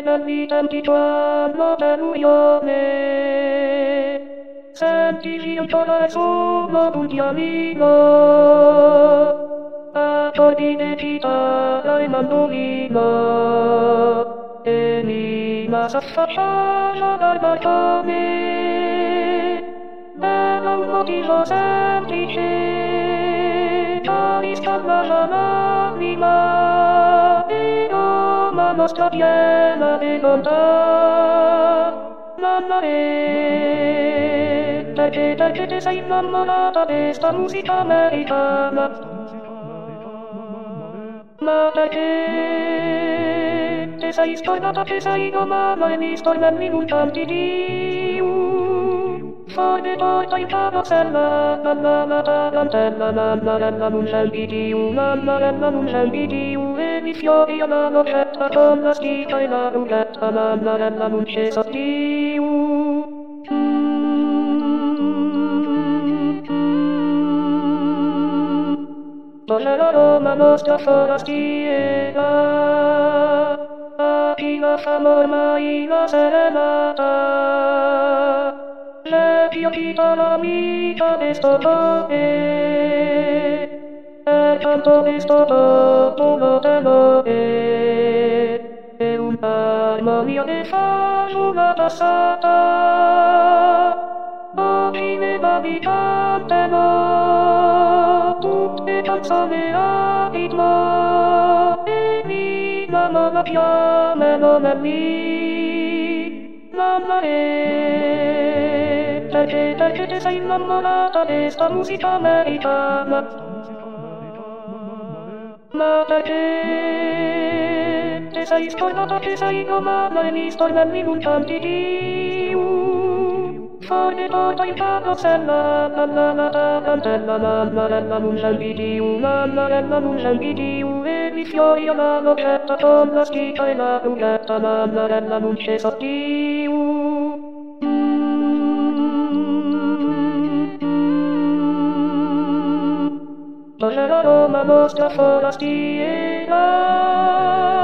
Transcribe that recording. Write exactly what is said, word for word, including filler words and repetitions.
belli tempi quando dell'unione. Senti ancora il suono d'un pianino, accordi di chitarra e mandolino, e Nina s'affacciava dal balcone, era un motivo semplice, che riscalda l'anima, e Roma nostra piena di bontà. Mamma mia, perché, perché ti sei innamorata di questa musica americana? Ma perché ti sei scordata che sei romana e mi stornelli in un canti di u? Fuori porta in carrozzella, mamma la tarantella, mammarella non c'è il B D U, mammarella non c'è il B D U, e mi fiori alla rocetta con la stica e la rughetta, mammarella non c'è so di u. C'è la Roma nostra forastiera, a chi la fa ormai la serenata. C'è chi agita l'amica di sto cuore, e canto di sto popolo d'amore, e un'armonia di fagiula passata, oggi le babi cantano, tutte canzoni a ritmo, e mi mamma la chiamano lì. Mamma mia, perché, perché ti sei innamorata di sta musica americana? Ma perché ti sei scordata che sei romana e mi stornelli in un canti di u? Fuori porta in carrozzella, mamma la tarantella, mammarella non c'è il B D U, mammarella non c'è il B D U, e mi fiori alla rocetta con la stica e la rughetta, mammarella non c'è so di u. C'è la Roma nostra forastiera,